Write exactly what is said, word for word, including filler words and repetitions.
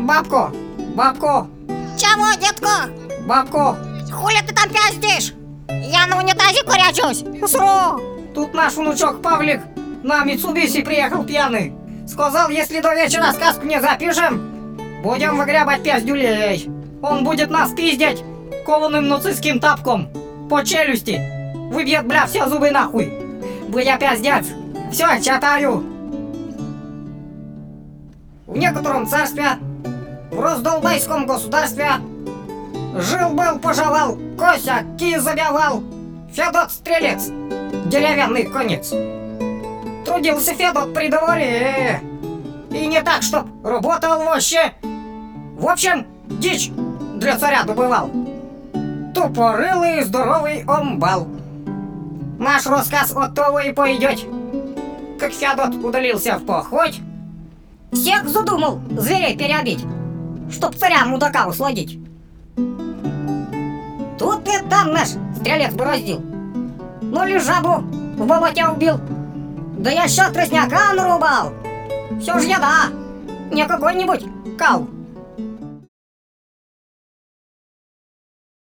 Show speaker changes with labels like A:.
A: Бабку! Бабку!
B: Чего, детка?
A: Бабку!
B: Хули ты там пиздишь? Я на унитазе корячусь. Сру!
A: Тут наш внучок Павлик на Митсубиси приехал пьяный. Сказал, если до вечера сказку не запишем, будем выгребать пять дюлей. Он будет нас пиздить кованым нацистским тапком по челюсти. Выбьет, бля, все зубы нахуй. Бля, пиздец. Все, читаю. В некотором царстве, в раздолбайском государстве, жил-был, пожелал, Кося ки забивал, Федот Стрелец, деревянный конец. Трудился Федот при дворе, и не так, чтоб работал вообще. В общем, дичь для царя добывал. Тупорылый, здоровый омбал. Наш рассказ от того и пойдет. Как Федот удалился в поход, всех задумал зверей перебить, чтоб царя мудака усладить. Тут и там наш стрелец бороздил, ну ли жабу в болоте убил, да еще тростняка нарубал. Все ж еда, не какой-нибудь кал.